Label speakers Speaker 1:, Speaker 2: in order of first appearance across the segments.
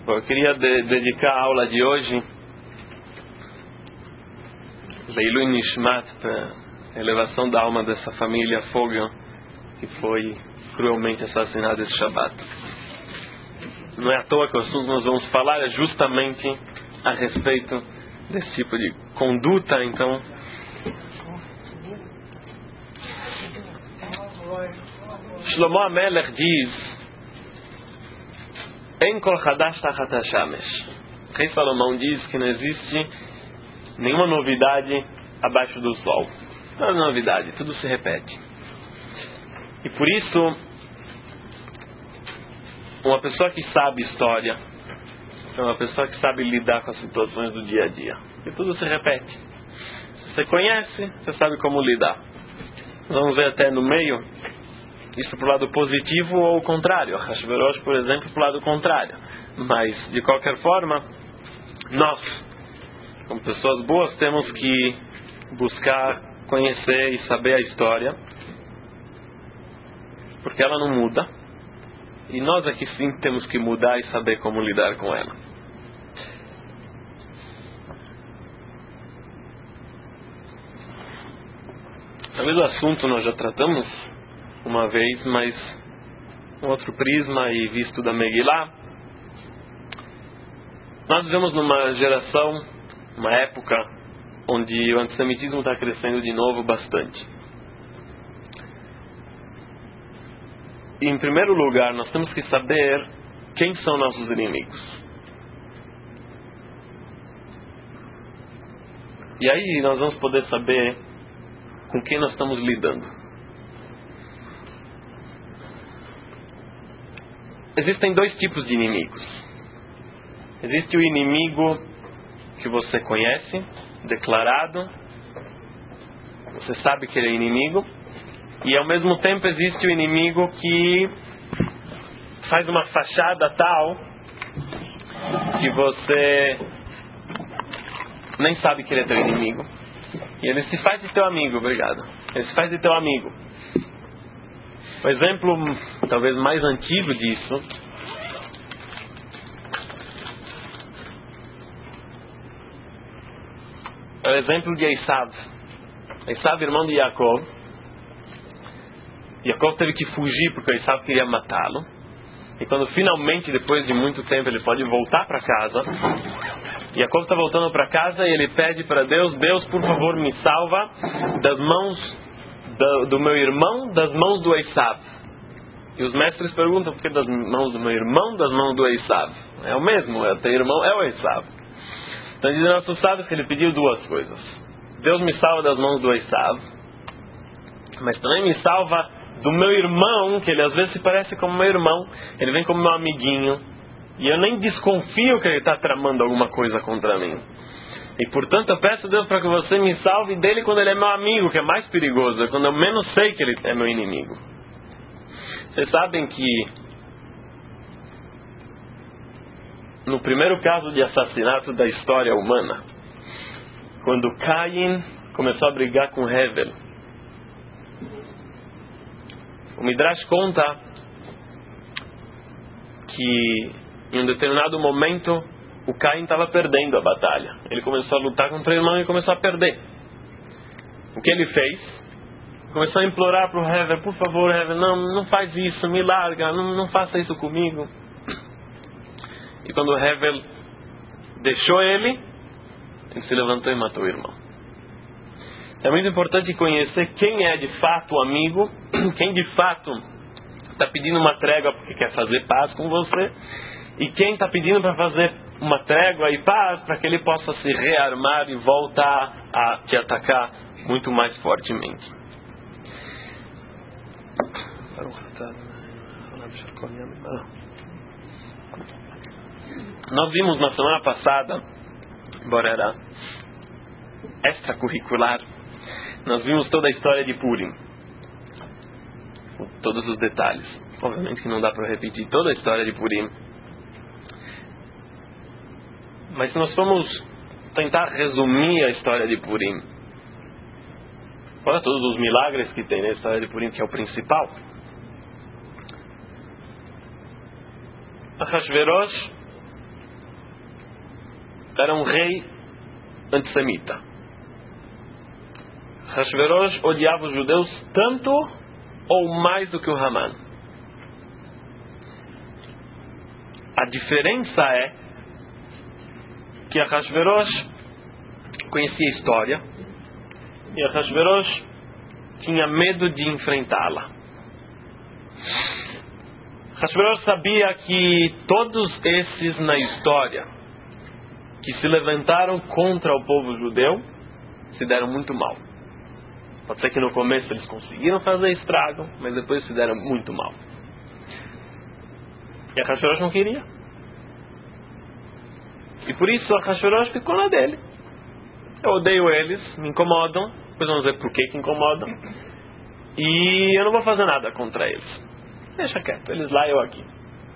Speaker 1: Bom, eu queria dedicar a aula de hoje Leilui Nishmat, para a elevação da alma dessa família Fogel, que foi cruelmente assassinada esse Shabbat. Não é à toa que o assunto que nós vamos falar é justamente a respeito desse tipo de conduta. Então, Shlomo HaMelech diz: En kol chadash tachat hashamesh. Rei Salomão diz que não existe nenhuma novidade abaixo do sol. Não é novidade, tudo se repete. E por isso, uma pessoa que sabe história é uma pessoa que sabe lidar com as situações do dia a dia. E tudo se repete. Se você conhece, você sabe como lidar. Vamos ver até no meio isso para o lado positivo ou o contrário. Hashverosh, por exemplo, para o lado contrário. Mas, de qualquer forma, nós, como pessoas boas, temos que buscar conhecer e saber a história, porque ela não muda. E nós aqui sim temos que mudar e saber como lidar com ela. Talvez o assunto nós já tratamos uma vez, mas um outro prisma e visto da Megillah. Nós vivemos numa geração, uma época, onde o antissemitismo está crescendo de novo bastante. E, em primeiro lugar, nós temos que saber quem são nossos inimigos. E aí nós vamos poder saber com quem nós estamos lidando. Existem dois tipos de inimigos. Existe o inimigo que você conhece, declarado, você sabe que ele é inimigo, e ao mesmo tempo existe o inimigo que faz uma fachada tal que você nem sabe que ele é teu inimigo, e ele se faz de teu amigo. Obrigado. Ele se faz de teu amigo. O exemplo talvez mais antigo disso é o exemplo de Esav. Esav, irmão de Yaakov. Yaakov teve que fugir porque Esav queria matá-lo. E quando finalmente, depois de muito tempo, ele pode voltar para casa, Yaakov está voltando para casa e ele pede para Deus: Deus, por favor, me salva das mãos do meu irmão, das mãos do Esav. E os mestres perguntam: por que das mãos do meu irmão, das mãos do Esav? É o mesmo, é o teu irmão, é o Esav. Então dizem nossos sábios que ele pediu duas coisas: Deus me salva das mãos do Esav, mas também me salva do meu irmão, que ele às vezes se parece como meu irmão, ele vem como meu amiguinho, e eu nem desconfio que ele está tramando alguma coisa contra mim. E portanto eu peço a Deus para que você me salve dele quando ele é meu amigo, que é mais perigoso, é quando eu menos sei que ele é meu inimigo. Vocês sabem que no primeiro caso de assassinato da história humana, quando Caim começou a brigar com Hevel, o Midrash conta que em um determinado momento o Caim estava perdendo a batalha. Ele começou a lutar contra o irmão e começou a perder. O que ele fez? Começou a implorar para o Hevel: por favor, Hevel, não faz isso, me larga, não faça isso comigo. E quando o Hevel deixou ele se levantou e matou o irmão. É muito importante conhecer quem é de fato o amigo, quem de fato está pedindo uma trégua porque quer fazer paz com você, e quem está pedindo para fazer uma trégua e paz para que ele possa se rearmar e voltar a te atacar muito mais fortemente. Nós vimos na semana passada, embora era extracurricular, nós vimos toda a história de Purim, todos os detalhes. Obviamente que não dá para repetir toda a história de Purim, mas se nós formos tentar resumir a história de Purim, olha todos os milagres que tem na história de Purim, que é o principal. Ahasverosh era um rei antissemita. Hashverosh odiava os judeus tanto ou mais do que o Haman. A diferença é que a Hashverosh conhecia a história e a Hashverosh tinha medo de enfrentá-la. Hashverosh sabia que todos esses na história que se levantaram contra o povo judeu se deram muito mal. Pode ser que no começo eles conseguiram fazer estrago, mas depois se deram muito mal. E a Hashverosh não queria. E por isso a Hashverosh ficou na dele. Eu odeio eles, me incomodam, depois vamos ver por que incomodam. E eu não vou fazer nada contra eles. Deixa quieto, eles lá, eu aqui.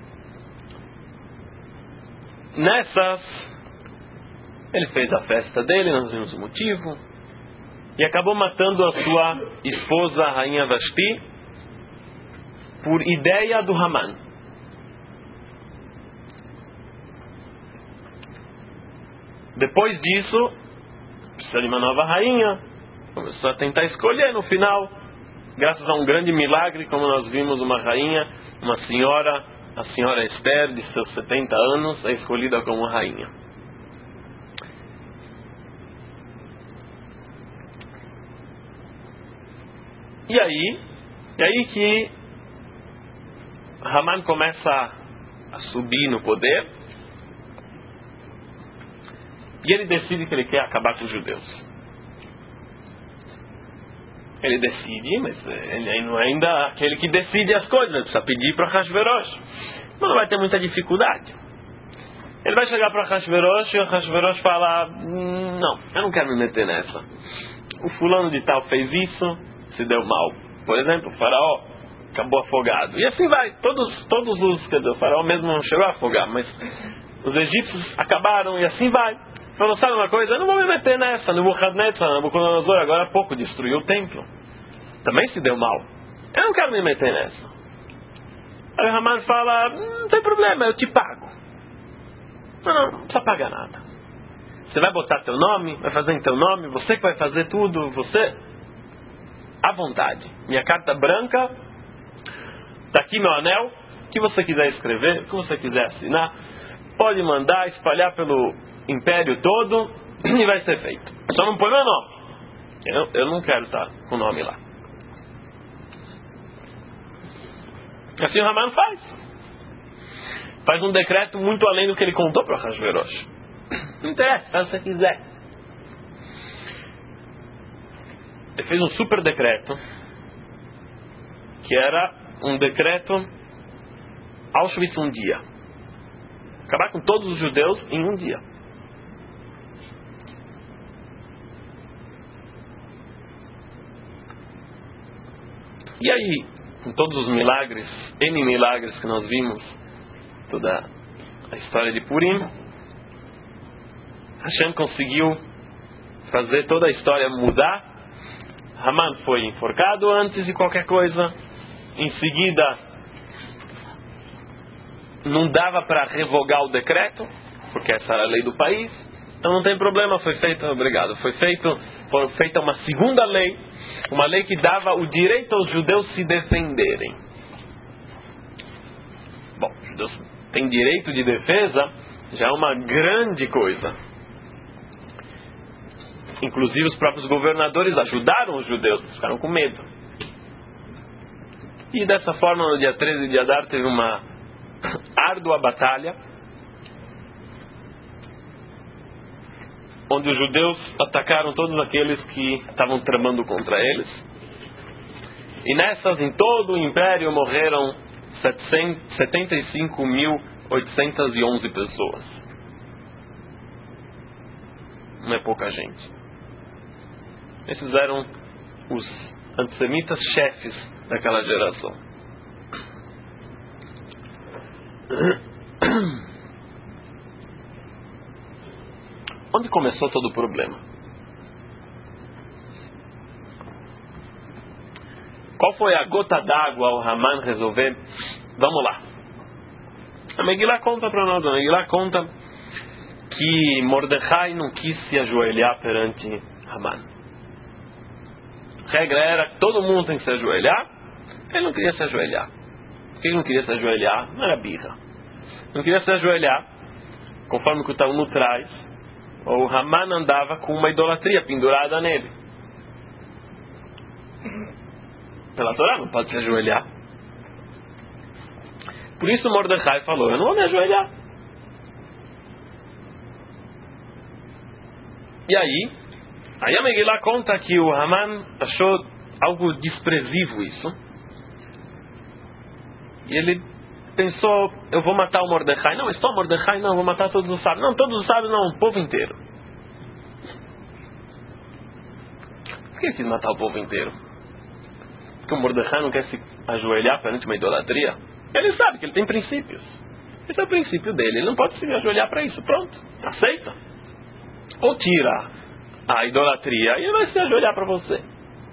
Speaker 1: Nessas, ele fez a festa dele, nós vimos o motivo, e acabou matando a sua esposa, a rainha Vashti, por ideia do Haman. Depois disso, precisa de uma nova rainha, começou a tentar escolher. No final, graças a um grande milagre, como nós vimos, uma rainha, uma senhora, a senhora Esther, de seus 70 anos, é escolhida como rainha. E aí que Haman começa a subir no poder e ele decide que ele quer acabar com os judeus. Ele decide, mas ele não é ainda aquele que decide as coisas, ele precisa pedir para Hashverosh. Mas não vai ter muita dificuldade. Ele vai chegar para Hashverosh e o Hashverosh fala: não, eu não quero me meter nessa. O fulano de tal fez isso, se deu mal. Por exemplo, o faraó acabou afogado. E assim vai, todos os, quer dizer, o faraó mesmo não chegou a afogar, mas os egípcios acabaram e assim vai. Falou: sabe uma coisa, eu não vou me meter nessa. Nabucodonosor agora há pouco destruiu o templo, também se deu mal, eu não quero me meter nessa. Aí o Haman fala: não tem problema, eu te pago. Não precisa pagar nada. Você vai botar teu nome, vai fazer em teu nome, você que vai fazer tudo, você à vontade. Minha carta branca, tá aqui meu anel, o que você quiser escrever, o que você quiser assinar, pode mandar espalhar pelo império todo e vai ser feito. Só não põe meu nome. Eu não quero estar com o nome lá. Assim o Haman faz um decreto muito além do que ele contou para Hashverosh. Não interessa, faz o que você quiser. Ele fez um super decreto, que era um decreto Auschwitz um dia. Acabar com todos os judeus em um dia. E aí, com todos os milagres, N milagres que nós vimos, toda a história de Purim, Hashem conseguiu fazer toda a história mudar. Haman foi enforcado antes de qualquer coisa. Em seguida, não dava para revogar o decreto, porque essa era a lei do país. Então não tem problema, foi feita uma segunda lei, uma lei que dava o direito aos judeus se defenderem. Bom, os judeus têm direito de defesa, já é uma grande coisa. Inclusive os próprios governadores ajudaram os judeus, ficaram com medo. E dessa forma, no dia 13 de Adar, teve uma árdua batalha, onde os judeus atacaram todos aqueles que estavam tramando contra eles. E nessas, em todo o império, morreram 75.811 pessoas. Não é pouca gente. Esses eram os antissemitas chefes daquela geração. Onde começou todo o problema? Qual foi a gota d'água ao Haman resolver? Vamos lá. A Megilá conta para nós. A Megilá conta que Mordecai não quis se ajoelhar perante Haman. A regra era que todo mundo tem que se ajoelhar. Ele não queria se ajoelhar. Por que ele não queria se ajoelhar? Não era birra. Não queria se ajoelhar, conforme que o Talmud traz. O Haman andava com uma idolatria pendurada nele. Pela Torá não pode se ajoelhar. Por isso Mordecai falou: eu não vou me ajoelhar. E aí a Megillah conta que o Haman achou algo desprezível isso. E ele pensou: eu vou matar o Mordecai. Não, só Mordecai não, vou matar todos os sábios. Não, todos os sábios não, o povo inteiro. Por que ele quis matar o povo inteiro? Porque o Mordecai não quer se ajoelhar perante uma idolatria? Ele sabe que ele tem princípios. Esse é o princípio dele. Ele não pode se ajoelhar para isso. Pronto, aceita. Ou tira a idolatria e ele vai se ajoelhar para você.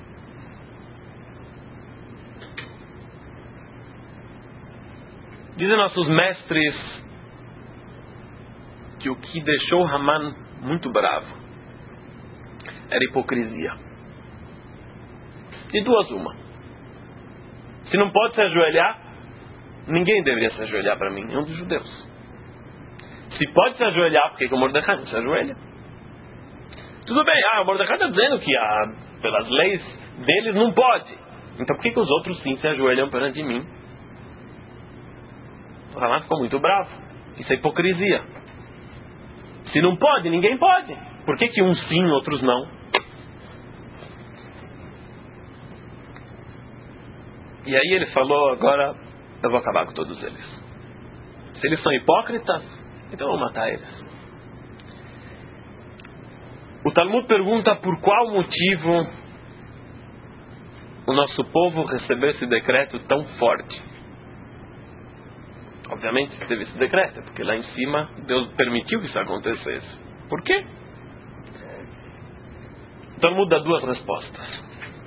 Speaker 1: Dizem nossos mestres que o que deixou Haman muito bravo era hipocrisia. De duas uma. Se não pode se ajoelhar, ninguém deveria se ajoelhar para mim, nenhum dos judeus. Se pode se ajoelhar, por que o Mordecai não se ajoelha? Tudo bem, o Mordecai está dizendo que pelas leis deles não pode. Então por que os outros sim se ajoelham perante mim? O Haman ficou muito bravo. Isso é hipocrisia. Se não pode, ninguém pode. Por que uns sim, outros não? E aí ele falou: agora eu vou acabar com todos eles. Se eles são hipócritas, então eu vou matar eles. O Talmud pergunta por qual motivo o nosso povo recebeu esse decreto tão forte. Obviamente teve esse decreto, porque lá em cima Deus permitiu que isso acontecesse. Por quê? O Talmud dá duas respostas.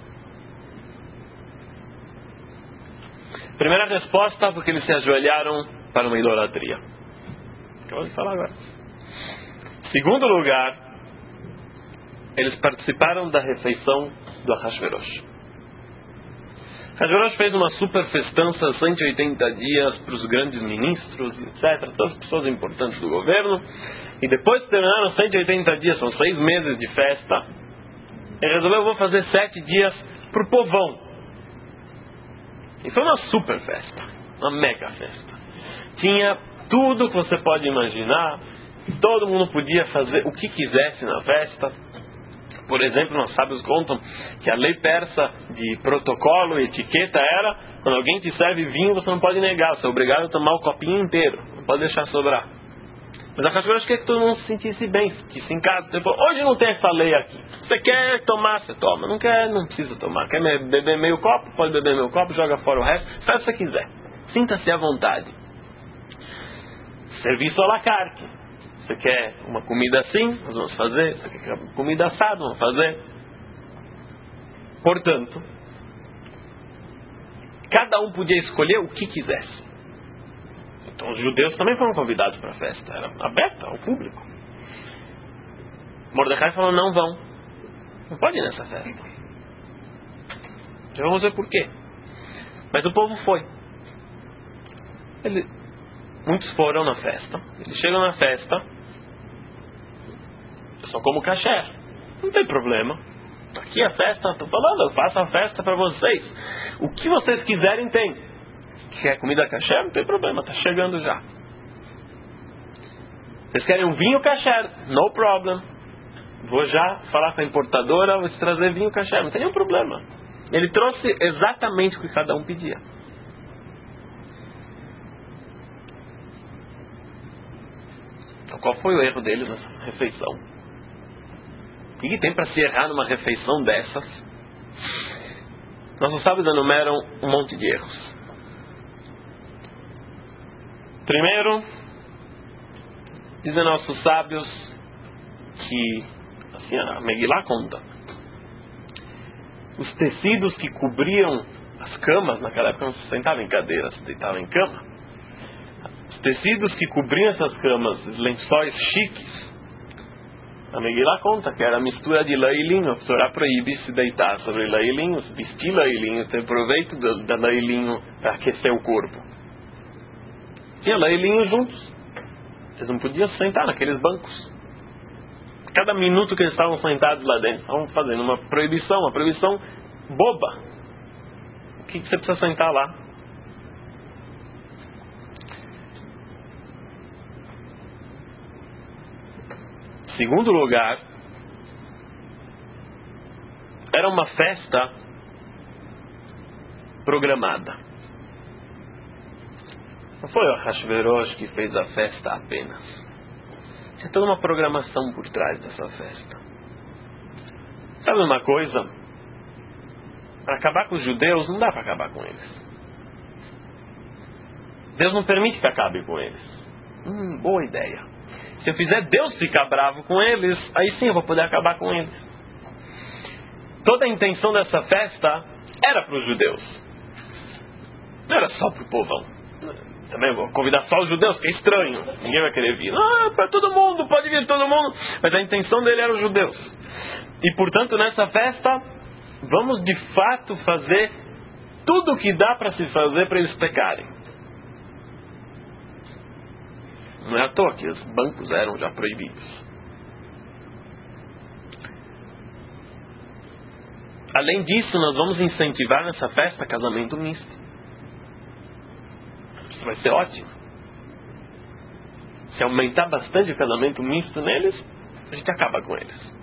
Speaker 1: Primeira resposta, porque eles se ajoelharam para uma idolatria. Acabamos de falar agora. Segundo lugar, eles participaram da refeição do Ahasverosh. Ahasverosh fez uma super festança, 180 dias para os grandes ministros, etc., todas as pessoas importantes do governo. E depois que terminaram 180 dias, são 6 meses de festa, ele resolveu: vou fazer 7 dias para o povão. E foi uma super festa, uma mega festa. Tinha tudo que você pode imaginar, todo mundo podia fazer o que quisesse na festa. Por exemplo, nós sábios contam que a lei persa de protocolo e etiqueta era: quando alguém te serve vinho, você não pode negar, você é obrigado a tomar o copinho inteiro, não pode deixar sobrar. Mas a Hashverosh quer que todo mundo se sentisse bem, que se em casa. Você falou: hoje não tem essa lei aqui. Você quer tomar, você toma. Não quer, não precisa tomar. Quer beber meio copo? Pode beber meio copo, joga fora o resto. Faz o que você quiser. Sinta-se à vontade. Serviço à la carte. Você quer uma comida assim? Nós vamos fazer. Você quer uma comida assada? Vamos fazer. Portanto, cada um podia escolher o que quisesse. Então os judeus também foram convidados para a festa. Era aberta ao público. Mordecai falou: não vão. Não pode ir nessa festa. Já vamos ver por quê. Mas o povo foi. Muitos foram na festa. Eles chegam na festa. Eu só como kasher. Não tem problema. Aqui a festa, estou falando, eu faço a festa para vocês. O que vocês quiserem tem. Quer comida kasher? Não tem problema, está chegando já. Vocês querem um vinho kasher? No problem. Vou já falar com a importadora, vou te trazer vinho kasher, não tem nenhum problema. Ele trouxe exatamente o que cada um pedia. Então qual foi o erro deles nessa refeição? O que tem para se errar numa refeição dessas? Nossos sábios enumeram um monte de erros. Primeiro, dizem nossos sábios que, assim a Megillah conta, os tecidos que cobriam as camas, naquela época não se sentava em cadeira, se deitava em cama. Os tecidos que cobriam essas camas, os lençóis chiques, A Megilá conta que era mistura de lã e linho. A Torá proíbe se deitar sobre lã e linho, vestir lã e linho, ter proveito da lã e linho para aquecer o corpo. Tinha lã e linho juntos. Eles não podiam sentar naqueles bancos. Cada minuto que eles estavam sentados lá dentro, estavam fazendo uma proibição boba. O que você precisa sentar lá? Segundo lugar, era uma festa programada. Não foi o Ahasverosh que fez a festa apenas. Tinha toda uma programação por trás dessa festa. Sabe uma coisa? Para acabar com os judeus, não dá para acabar com eles. Deus não permite que acabe com eles. Boa ideia. Se eu fizer Deus ficar bravo com eles, aí sim eu vou poder acabar com eles. Toda a intenção dessa festa era para os judeus. Não era só para o povão. Também vou convidar só os judeus, que é estranho. Ninguém vai querer vir. Não, para todo mundo, pode vir todo mundo. Mas a intenção dele era os judeus. E portanto nessa festa, vamos de fato fazer tudo o que dá para se fazer para eles pecarem. Não é à toa que os bancos eram já proibidos. Além disso, nós vamos incentivar nessa festa casamento misto. Isso vai ser ótimo. Se aumentar bastante o casamento misto neles, a gente acaba com eles.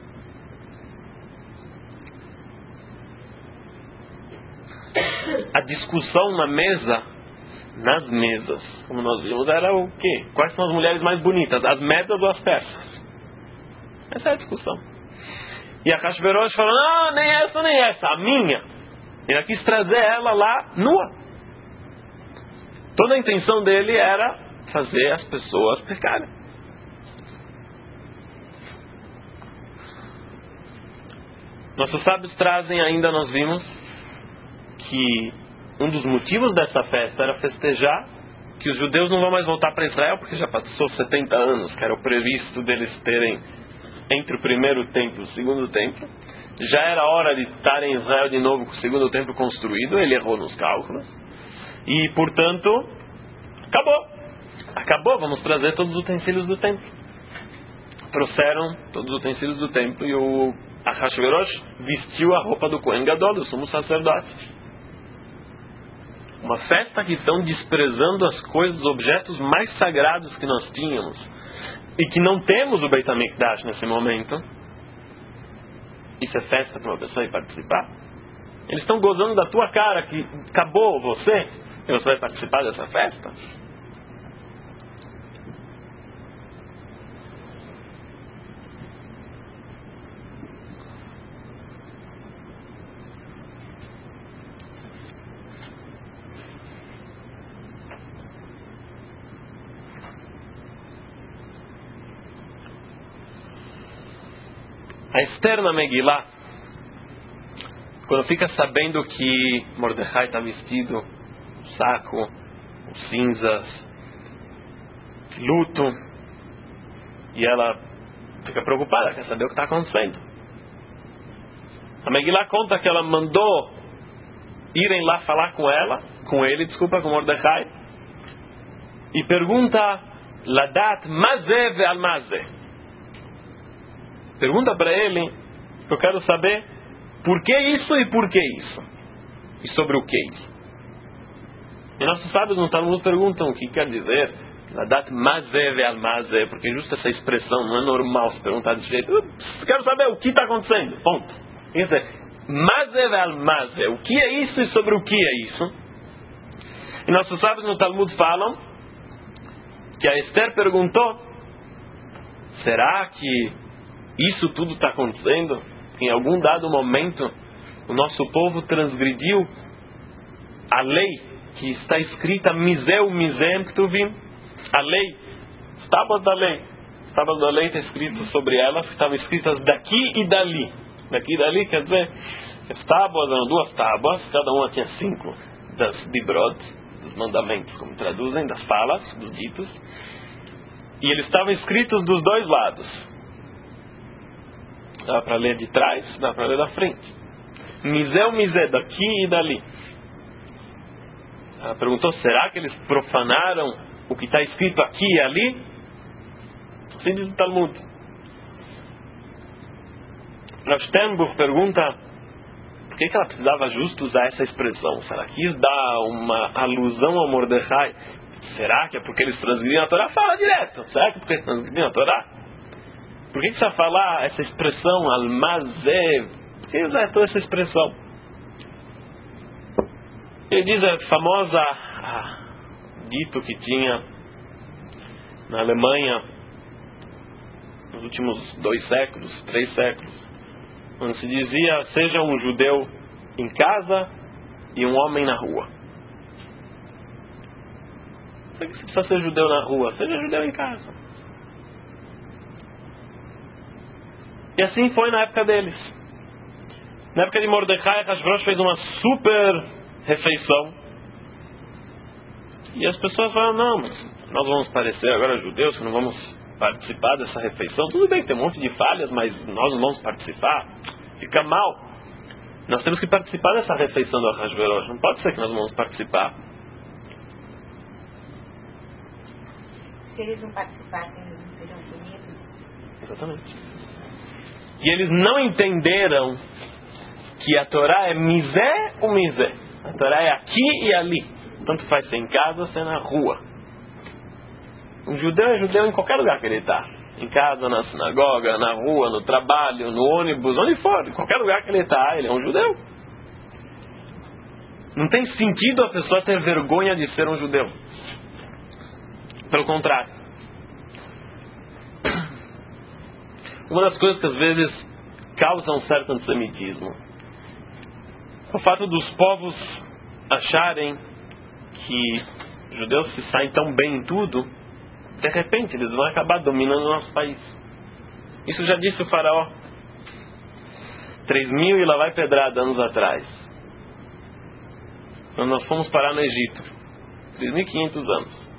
Speaker 1: A discussão nas mesas, como nós vimos, era o quê? Quais são as mulheres mais bonitas? As medas ou as persas? Essa é a discussão. E a Ahasverosh falou, não, nem essa, a minha. Ele quis trazer ela lá nua. Toda a intenção dele era fazer as pessoas pecarem. Nossos sábios trazem ainda, nós vimos, que um dos motivos dessa festa era festejar que os judeus não vão mais voltar para Israel, porque já passou 70 anos, que era o previsto deles terem entre o primeiro templo e o segundo templo. Já era hora de estar em Israel de novo com o segundo templo construído. Ele errou nos cálculos. E, portanto, acabou, vamos trazer todos os utensílios do templo. Trouxeram todos os utensílios do templo e o Ahasverosh vestiu a roupa do Kohen Gadol, do sumo sacerdote. Uma festa que estão desprezando as coisas, os objetos mais sagrados que nós tínhamos. E que não temos o Beit HaMikdash nesse momento. Isso é festa para uma pessoa ir participar? Eles estão gozando da tua cara que acabou você e você vai participar dessa festa? A Esther na Megilá, quando fica sabendo que Mordecai está vestido, saco, cinzas, luto, e ela fica preocupada, quer saber o que está acontecendo. A Megilá conta que ela mandou irem lá falar com Mordecai, e pergunta, Ladat mazeh ve'al mazeh. Pergunta para ele, eu quero saber por que isso e por que isso. E sobre o que isso. E nossos sábios no Talmud perguntam o que quer dizer Ladat mazeh ve'al mazeh, porque justo essa expressão não é normal se perguntar desse jeito. Eu quero saber o que está acontecendo, ponto. Quer dizer, mazeh ve'al mazeh, o que é isso e sobre o que é isso. E nossos sábios no Talmud falam que a Esther perguntou, será que isso tudo está acontecendo? Em algum dado momento, o nosso povo transgrediu a lei que está escrita Miseu Misem Ktuvim. A lei, as tábuas da lei. As tábuas da lei está escrito sobre elas, que estavam escritas daqui e dali. Daqui e dali quer dizer, as tábuas eram 2 tábuas, cada uma tinha 5 das dibrod, dos mandamentos, como traduzem, das falas, dos ditos. E eles estavam escritos dos 2 lados. Dá para ler de trás, dá para ler da frente. Misé ou misé, daqui e dali. Ela perguntou, será que eles profanaram o que está escrito aqui e ali? Assim diz o Talmud. Rav Sternbuch pergunta, por que ela precisava justo usar essa expressão? Será que isso dá uma alusão ao Mordecai? Será que é porque eles transgrediram a Torá? Fala direto. Será que é porque eles transgrediram a Torá? Por que precisa falar essa expressão, almazé? Por que usar toda essa expressão? Ele diz a famosa dito que tinha na Alemanha nos últimos 2 séculos, 3 séculos, onde se dizia, seja um judeu em casa e um homem na rua. Por que você precisa ser judeu na rua? Seja judeu em casa. E assim foi na época deles. Na época de Mordecai, Hashverosh fez uma super refeição. E as pessoas falaram, não, nós vamos parecer agora judeus, que não vamos participar dessa refeição. Tudo bem que tem um monte de falhas, mas nós não vamos participar. Fica mal. Nós temos que participar dessa refeição do Hashverosh. Não pode ser que nós não vamos participar.
Speaker 2: Se eles não participassem, eles não seriam punidos.
Speaker 1: Exatamente. E eles não entenderam que a Torá é misé ou misé. A Torá é aqui e ali. Tanto faz ser em casa, ser na rua. Um judeu é judeu em qualquer lugar que ele está. Em casa, na sinagoga, na rua, no trabalho, no ônibus, onde for. Em qualquer lugar que ele está, ele é um judeu. Não tem sentido a pessoa ter vergonha de ser um judeu. Pelo contrário. Uma das coisas que às vezes causa um certo antissemitismo é o fato dos povos acharem que judeus se saem tão bem em tudo, de repente eles vão acabar dominando o nosso país. Isso já disse o faraó 3.000 e lá vai pedrada anos atrás, quando nós fomos parar no Egito, 3.500 anos.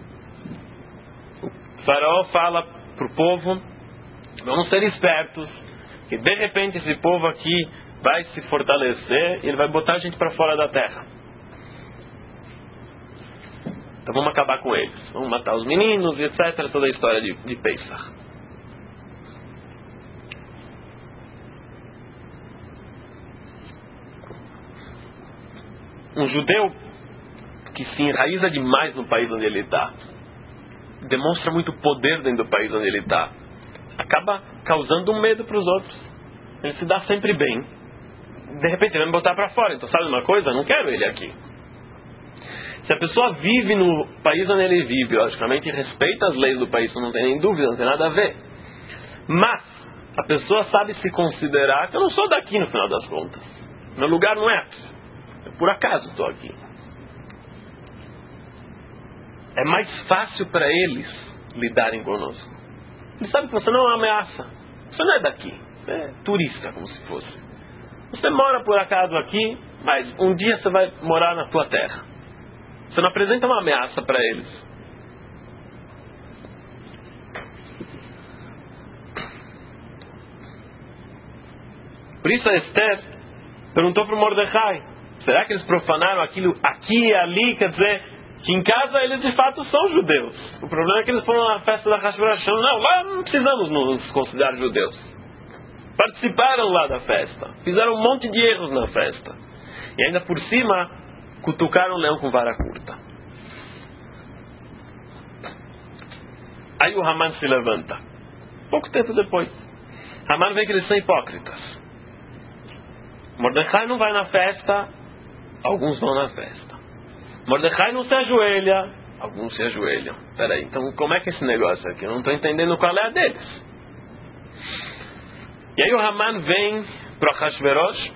Speaker 1: O faraó fala para o povo, vamos ser espertos, que de repente esse povo aqui vai se fortalecer e ele vai botar a gente para fora da terra. Então vamos acabar com eles. Vamos matar os meninos e etc. Toda a história de Pesach. Um judeu que se enraiza demais no país onde ele está, demonstra muito poder dentro do país onde ele está, acaba causando um medo para os outros. Ele se dá sempre bem. De repente ele vai me botar para fora. Então sabe uma coisa? Não quero ele aqui. Se a pessoa vive no país onde ele vive, logicamente respeita as leis do país, não tem nem dúvida, não tem nada a ver. Mas a pessoa sabe se considerar que eu não sou daqui no final das contas. Meu lugar não é aqui. Eu por acaso estou aqui. É mais fácil para eles lidarem conosco. Eles sabem que você não é uma ameaça. Você não é daqui. Você é turista, como se fosse. Você mora por acaso aqui, mas um dia você vai morar na tua terra. Você não apresenta uma ameaça para eles. Por isso a Esther perguntou para o Mordecai, será que eles profanaram aquilo aqui e ali? Quer dizer, que em casa eles de fato são judeus. O problema é que eles foram na festa da Hashverosh. Não, lá não precisamos nos considerar judeus. Participaram lá da festa. Fizeram um monte de erros na festa. E ainda por cima, cutucaram o leão com vara curta. Aí o Haman se levanta. Pouco tempo depois. Haman vê que eles são hipócritas. Mordecai não vai na festa, alguns vão na festa. Mordecai não se ajoelha, alguns se ajoelham. Peraí, então como é que é esse negócio aqui? Eu não estou entendendo qual é a deles. E aí o Haman vem para o Hashverosh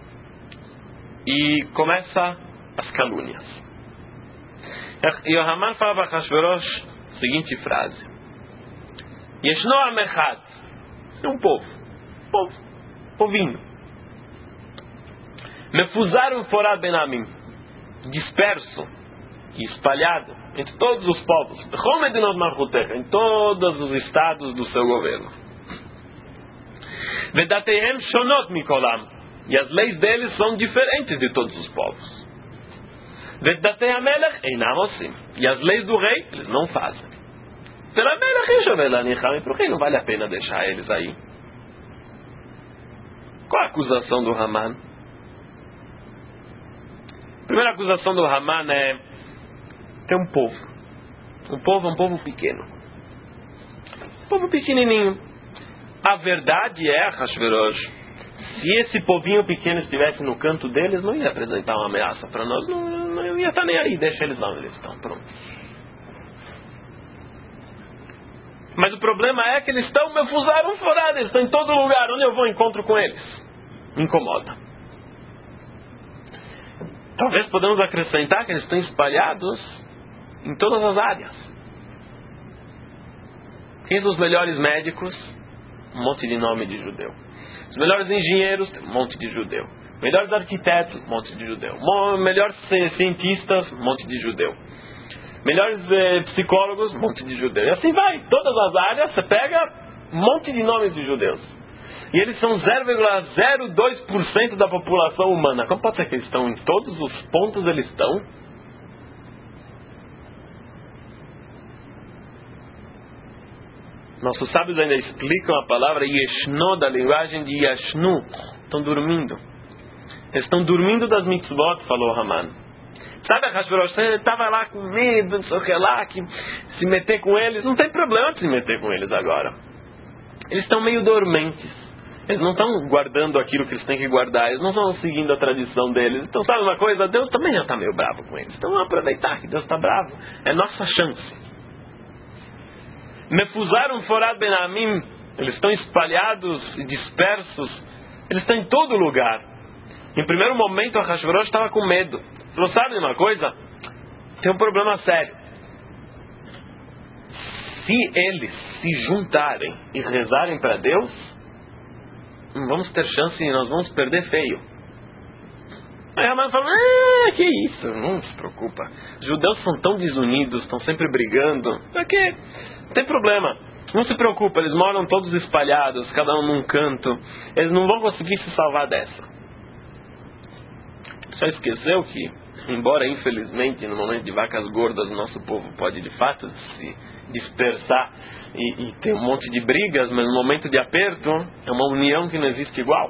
Speaker 1: e começa as calúnias. E o Haman fala para Hashverosh a seguinte frase: Yeshno Am Echad, é um povinho, Mefuzaram Forad Ben Amim, disperso e espalhado entre todos os povos, em todos os estados do seu governo. Vedatehem shonot mikolam. E as leis deles são diferentes de todos os povos. Vedatei hamelech einam osim. E as leis do rei, eles não fazem. Por que não vale a pena deixar eles aí? Qual a acusação do Haman? A primeira acusação do Haman é: tem um povo. Um povo é um povo pequeno. Um povo pequenininho. A verdade é, Hashverosh, se esse povinho pequeno estivesse no canto deles, não ia apresentar uma ameaça para nós. Não ia estar nem aí. Deixa eles lá onde eles estão. Pronto. Mas o problema é que eles estão mefuzaram forado. Eles estão em todo lugar. Onde eu vou encontro com eles? Me incomoda. Talvez podemos acrescentar que eles estão espalhados em todas as áreas. Quem são os melhores médicos? Um monte de nome de judeu. Os melhores engenheiros? Um monte de judeu. Melhores arquitetos? Um monte de judeu. Melhores cientistas? Um monte de judeu. Melhores psicólogos? Um monte de judeu. E assim vai. Todas as áreas você pega um monte de nomes de judeus. E eles são 0,02% da população humana. Como pode ser que eles estão em todos os pontos eles estão? Nossos sábios ainda explicam a palavra Yeshno da linguagem de Yashnu. Estão dormindo. Eles estão dormindo das mitzvot, falou Haman. Sabe, Hashverosh, você estava lá com medo, não sei o que lá, que se meter com eles. Não tem problema de se meter com eles agora. Eles estão meio dormentes. Eles não estão guardando aquilo que eles têm que guardar. Eles não estão seguindo a tradição deles. Então, sabe uma coisa? Deus também já está meio bravo com eles. Então, vamos aproveitar que Deus está bravo. É nossa chance. Mefuzaram forad benamim. Eles estão espalhados e dispersos. Eles estão em todo lugar. Em primeiro momento, a Hashverosh estava com medo. Falou, sabe uma coisa? Tem um problema sério. Se eles se juntarem e rezarem para Deus, não vamos ter chance e nós vamos perder feio. Aí a mãe falou, que isso, não se preocupa. Os judeus são tão desunidos, estão sempre brigando. Pra quê? Não tem problema. Não se preocupa, eles moram todos espalhados, cada um num canto. Eles não vão conseguir se salvar dessa. Só esqueceu que, embora infelizmente no momento de vacas gordas o nosso povo pode de fato se dispersar e ter um monte de brigas, mas no momento de aperto é uma união que não existe igual.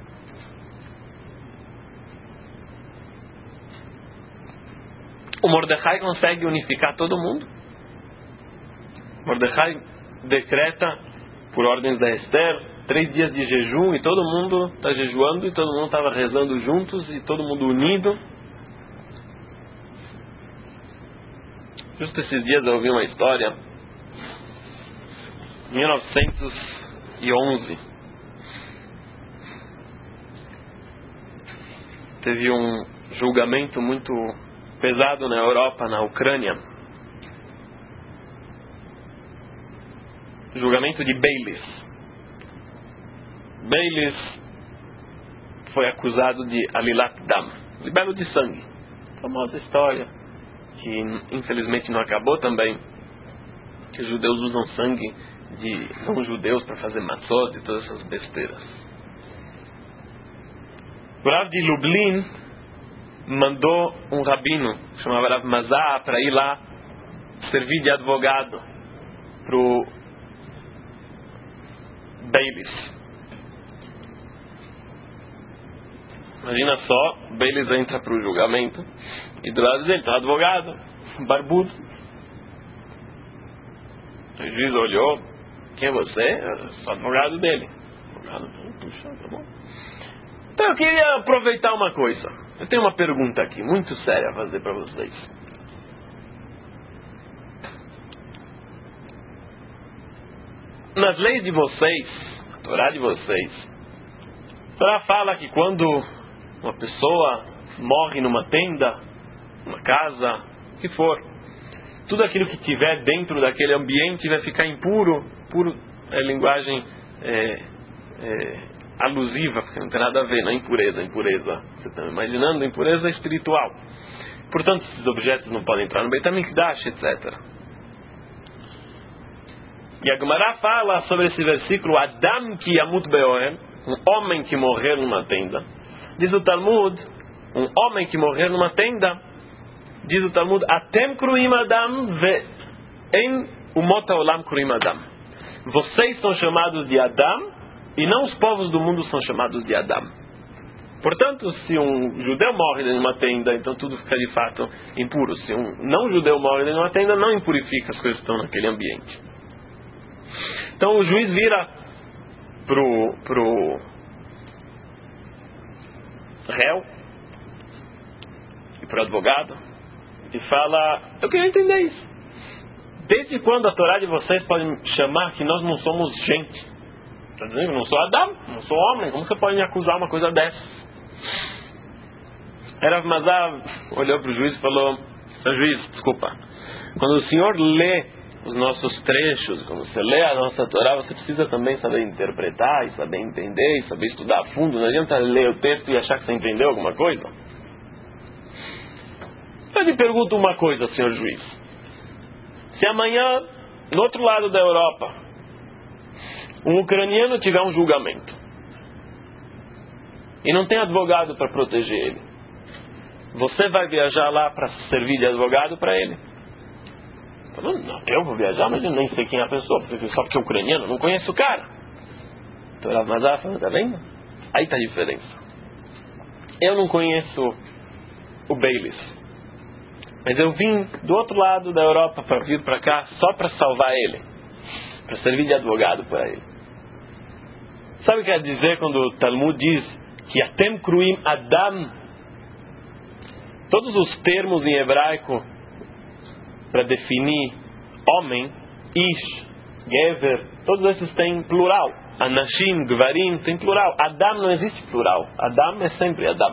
Speaker 1: O Mordecai consegue unificar todo mundo. Mordecai decreta, por ordens da Esther, 3 dias de jejum e todo mundo está jejuando e todo mundo estava rezando juntos e todo mundo unido. Justo esses dias eu ouvi uma história. Em 1911 teve um julgamento muito pesado na Europa, na Ucrânia. Julgamento de Beilis. Beilis foi acusado de Alilat Dam, libelo de sangue. Famosa história que infelizmente não acabou também, que os judeus usam sangue de não-judeus para fazer matzot e todas essas besteiras. O Rav de Lublin mandou um rabino, que chamava Rav Mazah, para ir lá servir de advogado para o Beilis. Imagina só, Beilis entra para o julgamento e do lado dele está o advogado, barbudo. O juiz olhou, quem é você? Eu sou advogado dele. Advogado, puxa, tá bom. Então eu queria aproveitar uma coisa. Eu tenho uma pergunta aqui, muito séria a fazer para vocês. Nas leis de vocês, na Torá de vocês, a Torá fala que quando uma pessoa morre numa tenda, numa casa, o que for, tudo aquilo que tiver dentro daquele ambiente vai ficar impuro. Puro é linguagem alusiva, porque não tem nada a ver, não é impureza. Impureza, você está imaginando, impureza espiritual. Portanto, esses objetos não podem entrar no Beit HaMikdash, etc. E a Gemara fala sobre esse versículo, Adam ki yamut be'ohem, um homem que morrer numa tenda. Diz o Talmud, um homem que morrer numa tenda, diz o Talmud, Atem kruim adam ve'en umot haolam kruim adam. Vocês são chamados de Adam e não os povos do mundo são chamados de Adam. Portanto, se um judeu morre dentro de uma tenda, então tudo fica de fato impuro. Se um não judeu morre dentro de uma tenda, não impurifica as coisas que estão naquele ambiente. Então o juiz vira pro réu e pro advogado e fala: eu queria entender isso. Desde quando a Torá de vocês pode chamar que nós não somos gente? Está dizendo que eu não sou Adão, não sou homem. Como você pode me acusar uma coisa dessa? Rav Mazar olhou para o juiz e falou: seu juiz, desculpa, quando o senhor lê os nossos trechos, quando você lê a nossa Torá, você precisa também saber interpretar e saber entender e saber estudar a fundo. Não adianta ler o texto e achar que você entendeu alguma coisa. Eu lhe pergunto uma coisa, senhor juiz. Se amanhã, no outro lado da Europa, um ucraniano tiver um julgamento e não tem advogado para proteger ele, você vai viajar lá para servir de advogado para ele? Não, eu vou viajar, mas eu nem sei quem é a pessoa, só porque é ucraniano, eu não conheço o cara. Então Rav Mazar falou: tá vendo? Aí está a diferença. Eu não conheço o Beilis, mas eu vim do outro lado da Europa para vir para cá só para salvar ele, para servir de advogado para ele. Sabe o que quer dizer quando o Talmud diz que Atem kruim Adam? Todos os termos em hebraico para definir homem, ish, gever, todos esses têm plural. Anashim, gvarim, tem plural. Adam não existe plural. Adam é sempre Adam.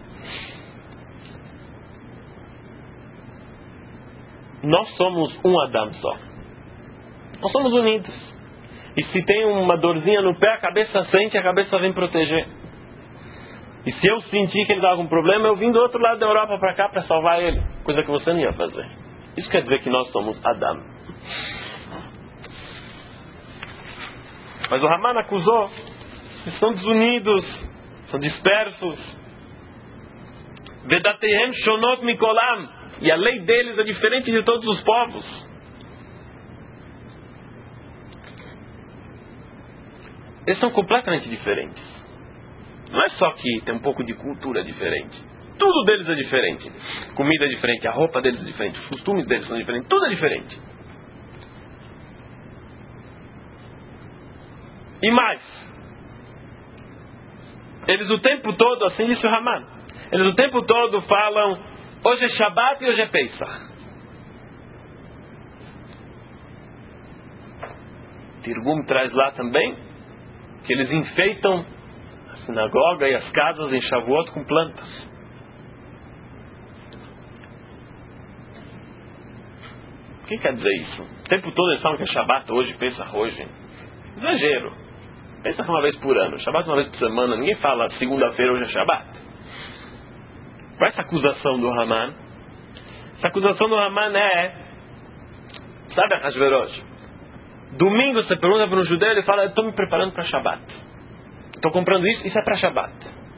Speaker 1: Nós somos um Adam só. Nós somos unidos. E se tem uma dorzinha no pé, a cabeça sente e a cabeça vem proteger. E se eu sentir que ele estava com problema, eu vim do outro lado da Europa para cá para salvar ele. Coisa que você não ia fazer. Isso quer dizer que nós somos Adam. Mas o Haman acusou que são desunidos, são dispersos. Vedateihem shonot mikolam. E a lei deles é diferente de todos os povos. Eles são completamente diferentes. Não é só que tem um pouco de cultura diferente. Tudo deles é diferente. Comida é diferente, a roupa deles é diferente, os costumes deles são diferentes, tudo é diferente. E mais, eles o tempo todo, assim disse o Haman, eles o tempo todo falam: hoje é Shabat e hoje é Pesach. Tirgum traz lá também que eles enfeitam a sinagoga e as casas em Shavuot com plantas. O que quer dizer isso? O tempo todo eles falam que é Shabat hoje, Pesach hoje. Exagero. Pesach uma vez por ano, Shabat uma vez por semana. Ninguém fala segunda-feira hoje é Shabat. Qual é essa acusação do Haman? Essa acusação do Haman é: sabe, Hashverosh, domingo você pergunta para um judeu, ele fala: eu estou me preparando para Shabat. Estou comprando isso, isso é para Shabat.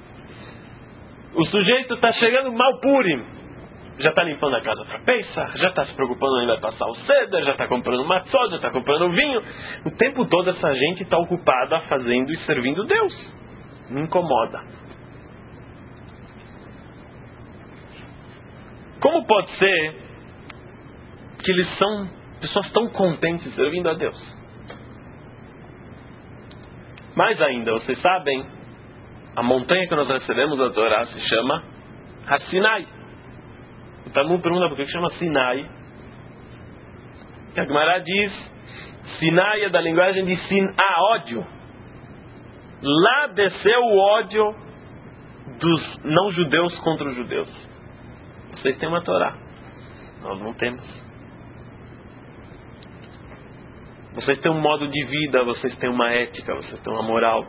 Speaker 1: O sujeito está chegando Malpurim, já está limpando a casa para Pesach, já está se preocupando onde vai passar o Seder, já está comprando matzot, já está comprando vinho. O tempo todo essa gente está ocupada fazendo e servindo Deus. Me incomoda. Como pode ser que eles são pessoas tão contentes servindo a Deus? Mais ainda, vocês sabem, a montanha que nós recebemos da Torá se chama Sinai. O Talmud pergunta por que chama Sinai. E a Gemara diz: Sinai é da linguagem de Sin'a, ódio. Lá desceu o ódio dos não-judeus contra os judeus. Vocês têm uma Torá, nós não temos. Vocês têm um modo de vida, vocês têm uma ética, vocês têm uma moral.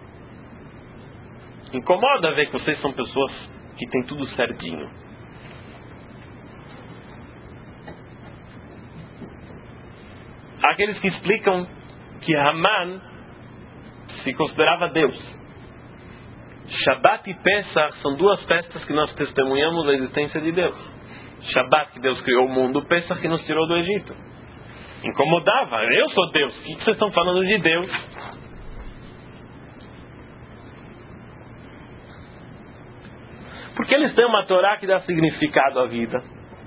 Speaker 1: Incomoda ver que vocês são pessoas que têm tudo certinho. Há aqueles que explicam que Haman se considerava Deus. Shabat e Pesach são duas festas que nós testemunhamos a existência de Deus. Shabat, que Deus criou o mundo, Pesach, que nos tirou do Egito. Incomodava, eu sou Deus, o que vocês estão falando de Deus? Porque eles têm uma Torá que dá significado à vida.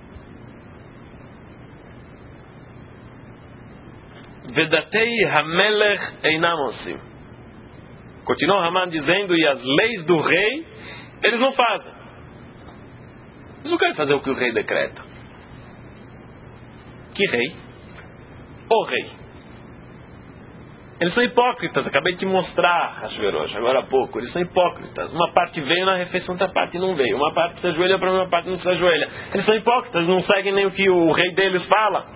Speaker 1: Vedatei Hamelech Einam Osim. Continua Haman dizendo, e as leis do rei, eles não fazem. Eles não querem fazer o que o rei decreta. Que rei? O rei. Eles são hipócritas, acabei de te mostrar, Hashverosh, agora há pouco. Eles são hipócritas. Uma parte veio na refeição, outra parte não veio. Uma parte se ajoelha para uma parte não se ajoelha. Eles são hipócritas, não seguem nem o que o rei deles fala.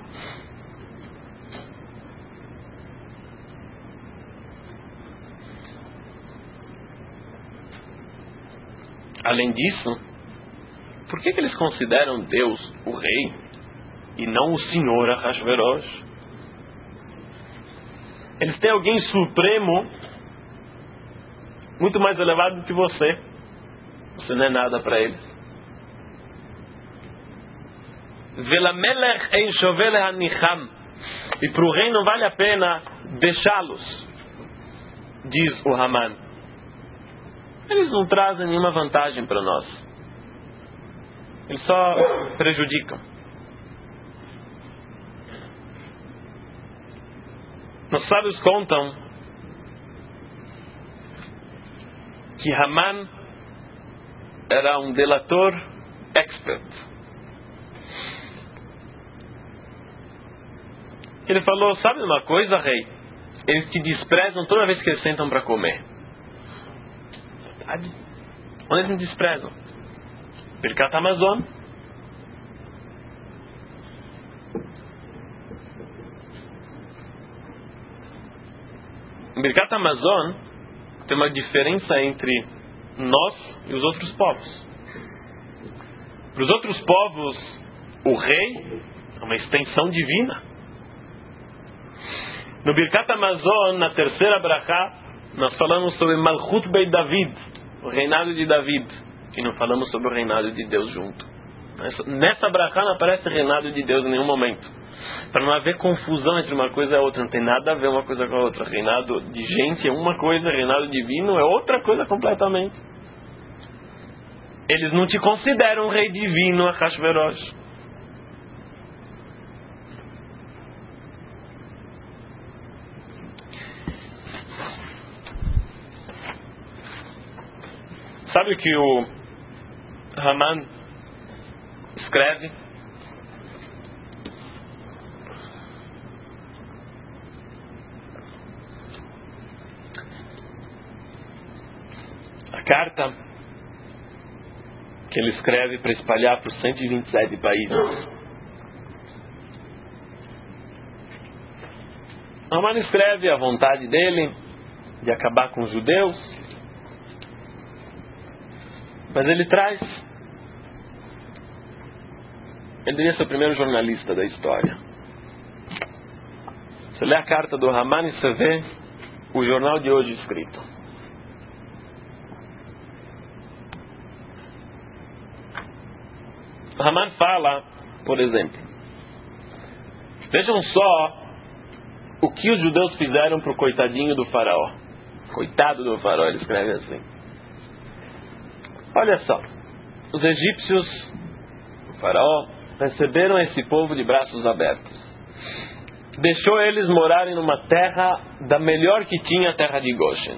Speaker 1: Além disso, por que eles consideram Deus o rei e não o senhor Ahasverosh? Eles têm alguém supremo muito mais elevado do que você. Você não é nada para eles. Velamelech ein shovel hanicham. E para o rei não vale a pena deixá-los, diz o Haman. Eles não trazem nenhuma vantagem para nós. Eles só prejudicam. Os sábios contam que Haman era um delator expert. Ele falou, sabe uma coisa, rei? Eles te desprezam toda vez que eles sentam para comer. Onde eles me desprezam? Birkat Hamazon. Birkat Hamazon tem uma diferença entre nós e os outros povos. Para os outros povos, o rei é uma extensão divina. No Birkat Hamazon, na terceira brachá, nós falamos sobre Malchut Beit David, o reinado de David, e não falamos sobre o reinado de Deus junto. Nessa brachá não aparece reinado de Deus em nenhum momento. Para não haver confusão entre uma coisa e a outra, não tem nada a ver uma coisa com a outra. Reinado de gente é uma coisa, reinado divino é outra coisa completamente. Eles não te consideram rei divino, Ahasverosh. Sabe o que o Haman escreve? A carta que ele escreve para espalhar para os 127 países. Haman escreve a vontade dele de acabar com os judeus. Mas ele traz... Ele deveria ser o primeiro jornalista da história. Você lê a carta do Haman e você vê o jornal de hoje escrito. O Haman fala, por exemplo, vejam só o que os judeus fizeram para o coitadinho do faraó. Coitado do faraó, ele escreve assim. Olha só, os egípcios, o faraó, receberam esse povo de braços abertos. Deixou eles morarem numa terra da melhor que tinha, a terra de Goshen.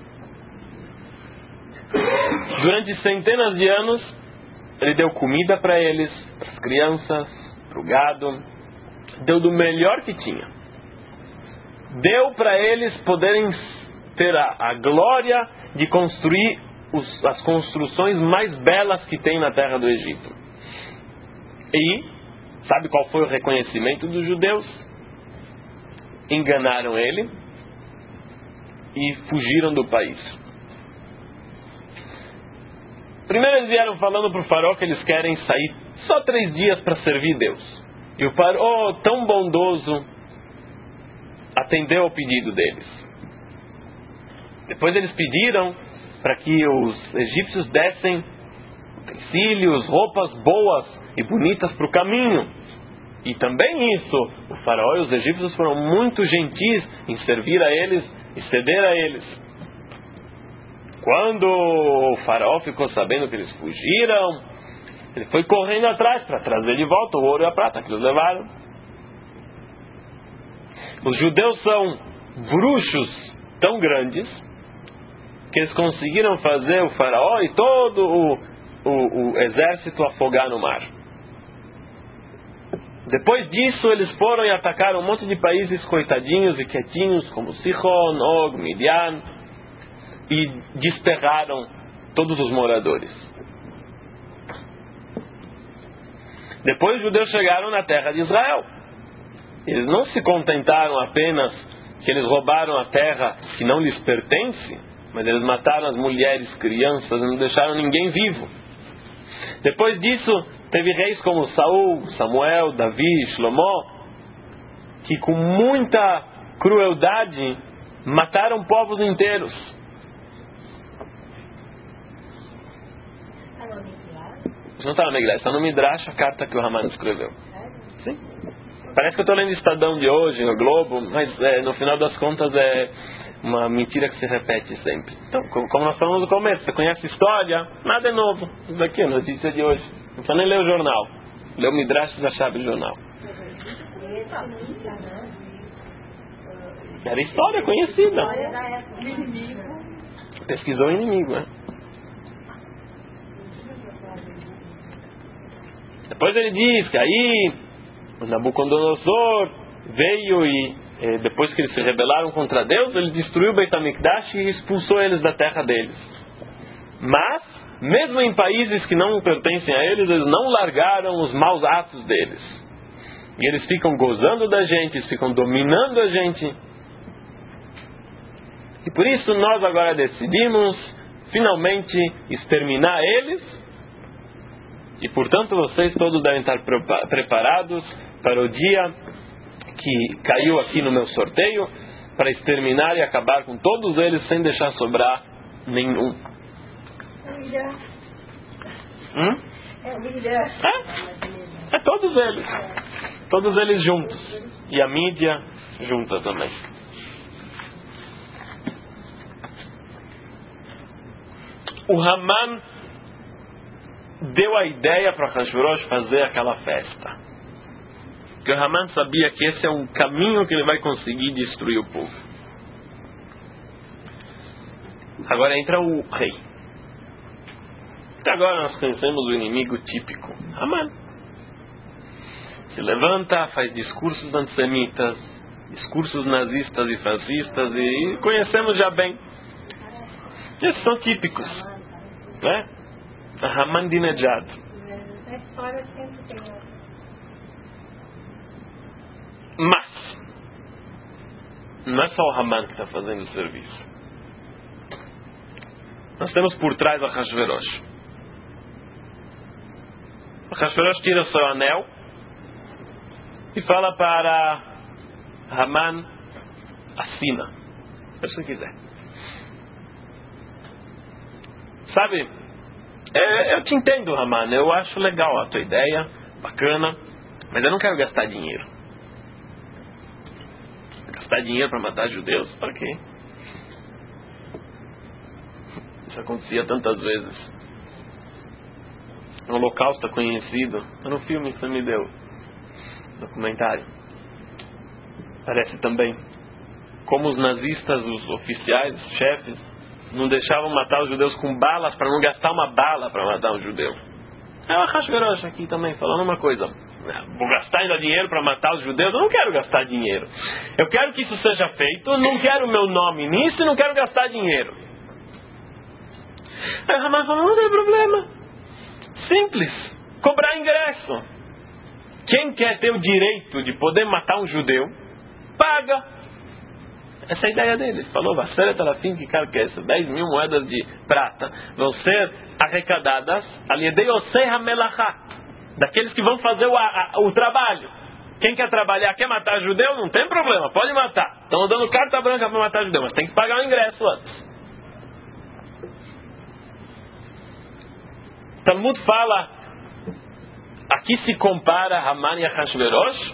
Speaker 1: Durante centenas de anos, ele deu comida para eles, para as crianças, para o gado. Deu do melhor que tinha. Deu para eles poderem ter a glória de construir as construções mais belas que tem na terra do Egito. E, sabe qual foi o reconhecimento dos judeus? Enganaram ele e fugiram do país. Primeiro eles vieram falando para o faraó que eles querem sair só 3 dias para servir Deus. E o faraó, tão bondoso, atendeu ao pedido deles. Depois eles pediram para que os egípcios dessem utensílios, roupas boas e bonitas para o caminho. E também isso, o faraó e os egípcios foram muito gentis em servir a eles e ceder a eles. Quando o faraó ficou sabendo que eles fugiram, ele foi correndo atrás para trazer de volta o ouro e a prata que eles levaram. Os judeus são bruxos tão grandes que eles conseguiram fazer o faraó e todo o exército afogar no mar. Depois disso, eles foram e atacaram um monte de países coitadinhos e quietinhos, como Sihon, Og, Midian, e desterraram todos os moradores. Depois os judeus chegaram na terra de Israel. Eles não se contentaram apenas que eles roubaram a terra que não lhes pertence, mas eles mataram as mulheres, crianças, e não deixaram ninguém vivo. Depois disso, teve reis como Saul, Samuel, Davi, Shlomo, que com muita crueldade mataram povos inteiros. Isso não está no Megillah, está no Midrash, a carta que o Haman escreveu. Sim. Parece que eu estou lendo Estadão de hoje, no Globo, mas no final das contas é uma mentira que se repete sempre. Então, como nós falamos no começo, você conhece história, nada é novo. Isso daqui é notícia de hoje. Não precisa nem ler o jornal. Lê o Midrash e já sabe o jornal. Era história conhecida. Pesquisou o inimigo, né? Depois ele diz que aí o Nabucodonosor veio e depois que eles se rebelaram contra Deus, ele destruiu o Beit HaMikdash e expulsou eles da terra deles. Mas, mesmo em países que não pertencem a eles, eles não largaram os maus atos deles. E eles ficam gozando da gente, eles ficam dominando a gente. E por isso nós agora decidimos finalmente exterminar eles. E portanto vocês todos devem estar preparados para o dia que caiu aqui no meu sorteio, para exterminar e acabar com todos eles sem deixar sobrar nenhum. É todos eles. Todos eles juntos. E a mídia junta também. O Haman deu a ideia para Hashverosh fazer aquela festa. Porque o Haman sabia que esse é um caminho que ele vai conseguir destruir o povo. Agora entra o rei. Até agora nós conhecemos o inimigo típico, Haman. Se levanta, faz discursos antissemitas, discursos nazistas e fascistas, e conhecemos já bem. Esses são típicos, né? Ahmadinejad. Mas não é só o Haman que está fazendo o serviço. Nós temos por trás a Hashverosh. A Hashverosh tira o seu anel e fala para Haman: assina, se você quiser. Sabe, eu te entendo, Haman, eu acho legal a tua ideia, bacana, mas eu não quero gastar dinheiro. Gastar dinheiro para matar judeus? Para quê? Isso acontecia tantas vezes. O Holocausto é conhecido. No filme que você me deu, documentário, parece também como os nazistas, os oficiais, os chefes, não deixavam matar os judeus com balas para não gastar uma bala para matar um judeu. É o Hashverosh aqui também falando uma coisa: vou gastar ainda dinheiro para matar os judeus? Eu não quero gastar dinheiro. Eu quero que isso seja feito, não quero o meu nome nisso e não quero gastar dinheiro. Aí o Haman falou: não tem problema. Simples. Cobrar ingresso. Quem quer ter o direito de poder matar um judeu, paga. Essa é a ideia dele. Ele falou: Vaseret alafim que cara que é essa? 10 mil moedas de prata vão ser arrecadadas ali de Yosei HaMelachá, daqueles que vão fazer o trabalho. Quem quer trabalhar, quer matar judeu, não tem problema, pode matar. Estão dando carta branca para matar judeu, mas tem que pagar o ingresso antes. Talmud fala, aqui se compara Haman e Ahashverosh.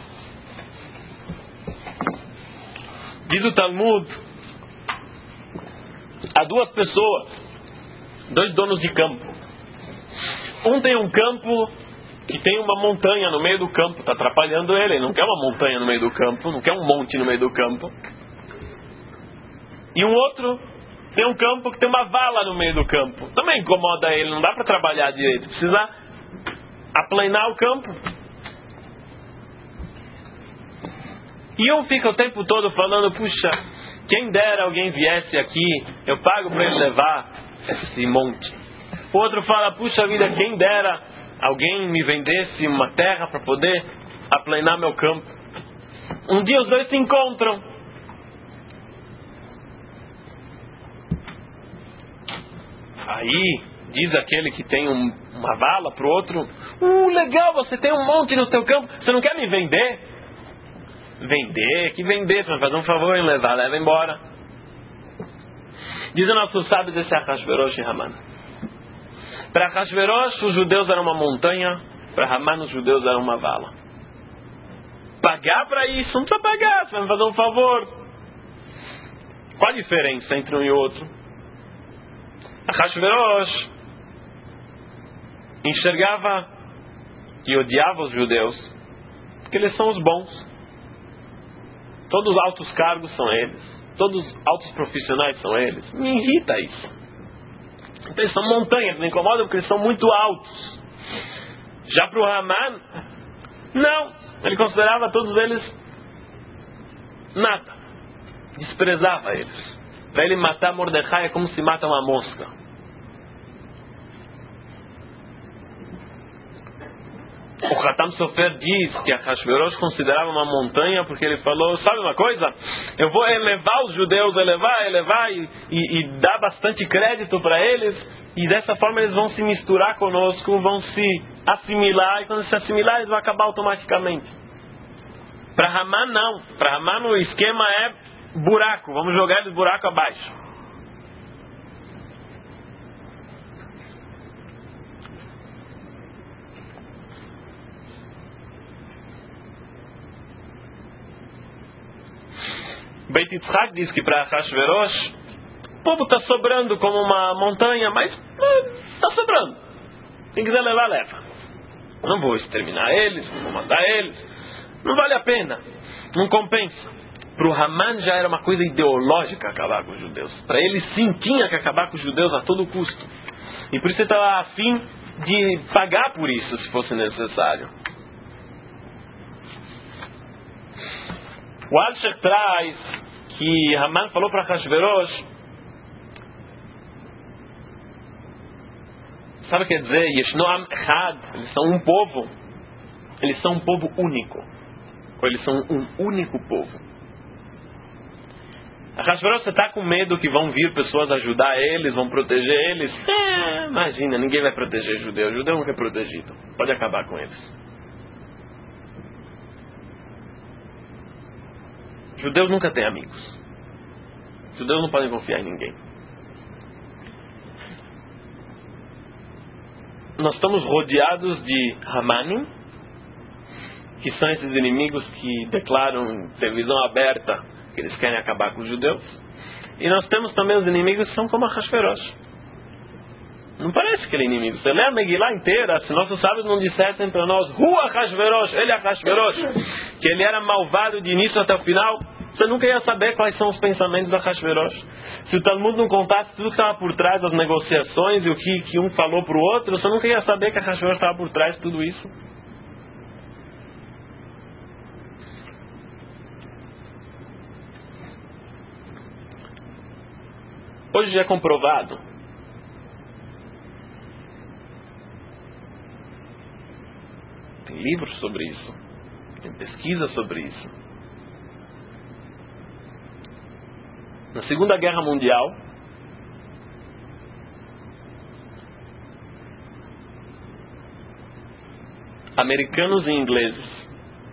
Speaker 1: Diz o Talmud, há duas pessoas, dois donos de campo. Um tem um campo que tem uma montanha no meio do campo, está atrapalhando ele não quer uma montanha no meio do campo, não quer um monte no meio do campo. E um outro tem um campo que tem uma vala no meio do campo, também incomoda ele, não dá para trabalhar direito, precisa aplanar o campo. E um fica o tempo todo falando, puxa, quem dera alguém viesse aqui, eu pago para ele levar esse monte. O outro fala, puxa vida, quem dera alguém me vendesse uma terra para poder aplanar meu campo. Um dia os dois se encontram. Aí diz aquele que tem uma vala para o outro, legal, você tem um monte no teu campo, você não quer me vender? Vender? Que vender? Você vai fazer um favor em levar, leva embora. Dizem nossos sábios, esse é Ahashverosh e Haman. Para Ahashverosh os judeus eram uma montanha, para Haman os judeus eram uma vala. Pagar para isso? Não precisa pagar, você vai me fazer um favor. Qual a diferença entre um e outro? Ahashverosh enxergava e odiava os judeus porque eles são os bons. Todos os altos cargos são eles, todos os altos profissionais são eles. Me irrita isso. Então eles são montanhas, me incomodam porque eles são muito altos. Já para o Haman, não, ele considerava todos eles nada, desprezava eles. Para ele matar Mordecai é como se mata uma mosca. O Hatam Sofer diz que Ahashverosh considerava uma montanha porque ele falou, sabe uma coisa? Eu vou elevar os judeus, elevar e dar bastante crédito para eles, e dessa forma eles vão se misturar conosco, vão se assimilar, e quando se assimilar eles vão acabar automaticamente. Para Haman não. Para Haman o esquema é buraco, vamos jogar eles buraco abaixo. Beit Yitzhak diz que para Ahashverosh o povo está sobrando como uma montanha, mas está sobrando. Quem quiser levar, leva. Não vou exterminar eles, não vou matar eles, não vale a pena, não compensa. Para o Haman já era uma coisa ideológica acabar com os judeus. Para ele sim tinha que acabar com os judeus a todo custo. E por isso ele estava a fim de pagar por isso, se fosse necessário. O Alsher traz que Haman falou para Ahashverosh, sabe o que quer dizer? Yeshno Am Echad, eles são um povo. Eles são um povo único. Ou eles são um único povo. Ahashverosh, você está com medo que vão vir pessoas ajudar eles, vão proteger eles? Imagina, ninguém vai proteger judeu. Judeu nunca é protegido. Pode acabar com eles. Judeus nunca têm amigos. Judeus não podem confiar em ninguém. Nós estamos rodeados de Hamanim, que são esses inimigos que declaram em televisão aberta que eles querem acabar com os judeus. E nós temos também os inimigos que são como Ahashverosh. Não parece que ele é inimigo. Você lê a Megillah inteira, se nossos sábios não dissessem para nós, Ahashverosh, ele é Ahashverosh, que ele era malvado de início até o final, você nunca ia saber quais são os pensamentos de Ahashverosh. Se o Talmud não contasse tudo que estava por trás das negociações e o que um falou para o outro, você nunca ia saber que Ahashverosh estava por trás de tudo isso. Hoje já é comprovado tem livros sobre isso, tem pesquisa sobre isso. Na Segunda Guerra Mundial, americanos e ingleses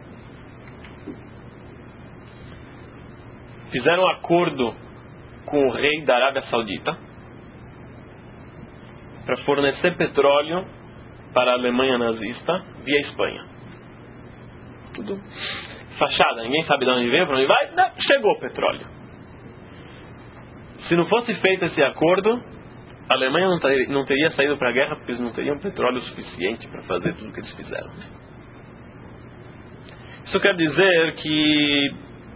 Speaker 1: fizeram um acordo com o rei da Arábia Saudita para fornecer petróleo para a Alemanha nazista via Espanha. Tudo fachada, ninguém sabe de onde veio, para onde vai, não, chegou o petróleo. Se não fosse feito esse acordo, a Alemanha não teria saído para a guerra, porque eles não teriam petróleo suficiente para fazer tudo o que eles fizeram. Isso quer dizer que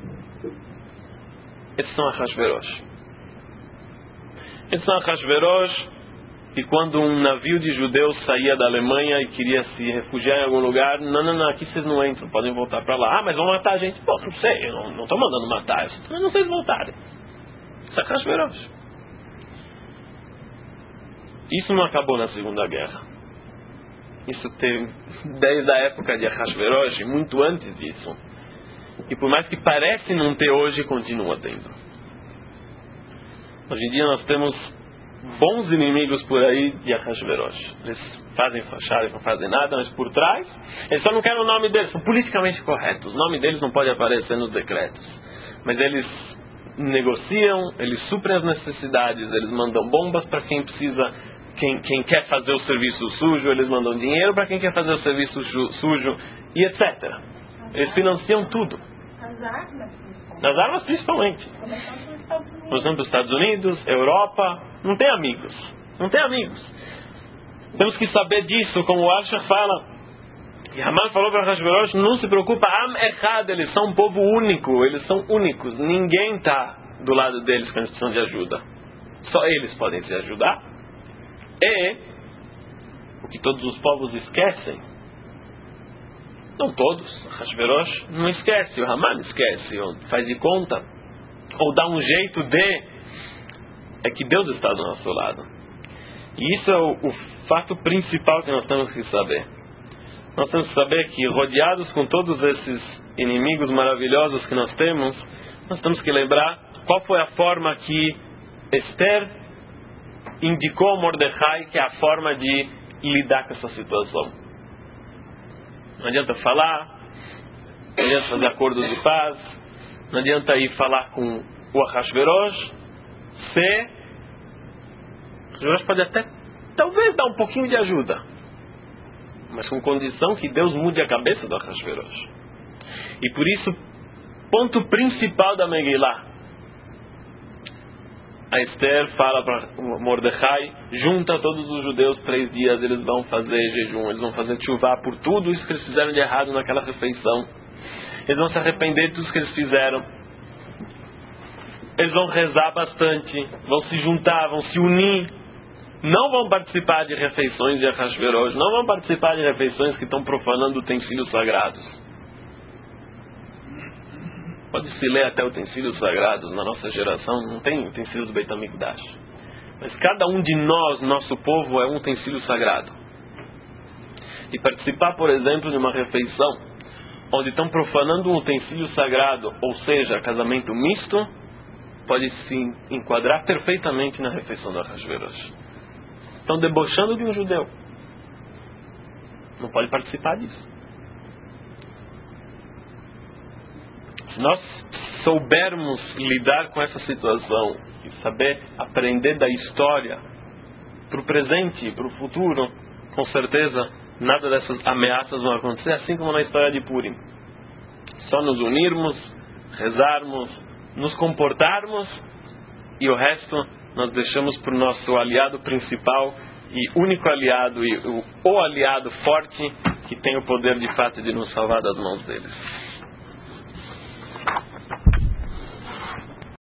Speaker 1: esses são Ahasverosh. Esses são Ahasverosh, e quando um navio de judeus saía da Alemanha e queria se refugiar em algum lugar, não, aqui vocês não entram, podem voltar para lá. Ah, mas vão matar a gente. Pô, não sei, eu não estou mandando matar, eu estou mandando vocês voltarem. Isso é Ahasverosh. Isso não acabou na Segunda Guerra. Isso teve desde a época de Ahasverosh, muito antes disso. E por mais que parece não ter hoje, continua tendo. Hoje em dia nós temos bons inimigos por aí de Ahasverosh. Eles fazem fachada e não fazem nada, mas por trás, eles só não querem o nome deles, são politicamente corretos. O nome deles não pode aparecer nos decretos. Mas eles negociam, eles suprem as necessidades, eles mandam bombas para quem precisa, quem quer fazer o serviço sujo, eles mandam dinheiro para quem quer fazer o serviço sujo, e etc. Eles financiam tudo.
Speaker 2: As armas.
Speaker 1: Nas armas principalmente. Por exemplo, os Estados Unidos, Europa, não tem amigos. Não tem amigos. Temos que saber disso, como o Alshach fala. E Haman falou para Ahasverosh, não se preocupa, Am Echad, eles são um povo único, eles são únicos. Ninguém está do lado deles quando precisam de ajuda. Só eles podem se ajudar. E o que todos os povos esquecem, não todos, Ahasverosh não esquece, o Haman esquece, ou faz de conta, ou dá um jeito de, é que Deus está do nosso lado. E isso é o fato principal que nós temos que saber. Nós temos que saber que, rodeados com todos esses inimigos maravilhosos que nós temos que lembrar qual foi a forma que Esther indicou a Mordecai, que é a forma de lidar com essa situação. Não adianta falar, não adianta fazer acordos de paz, não adianta ir falar com o Ahasverosh, Ahasverosh pode até, talvez, dar um pouquinho de ajuda, mas com condição que Deus mude a cabeça do Ahasverosh. E por isso, ponto principal da Megillah, a Esther fala para Mordecai, junta todos os judeus 3 dias, eles vão fazer jejum, eles vão fazer tchuvá por tudo isso que eles fizeram de errado naquela refeição. Eles vão se arrepender de tudo que eles fizeram. Eles vão rezar bastante, vão se juntar, vão se unir. Não vão participar de refeições de Ahasverosh, não vão participar de refeições que estão profanando utensílios sagrados. Pode-se ler até utensílios sagrados na nossa geração, não tem utensílios do Beit HaMikdash. Mas cada um de nós, nosso povo, é um utensílio sagrado. E participar, por exemplo, de uma refeição onde estão profanando um utensílio sagrado, ou seja, casamento misto, pode se enquadrar perfeitamente na refeição do Ahasverosh. Estão debochando de um judeu. Não pode participar disso. Se nós soubermos lidar com essa situação e saber aprender da história para o presente e para o futuro, com certeza nada dessas ameaças vão acontecer, assim como na história de Purim. Só nos unirmos, rezarmos, nos comportarmos, e o resto nós deixamos para o nosso aliado principal e único aliado, e o aliado forte que tem o poder de fato de nos salvar das mãos deles.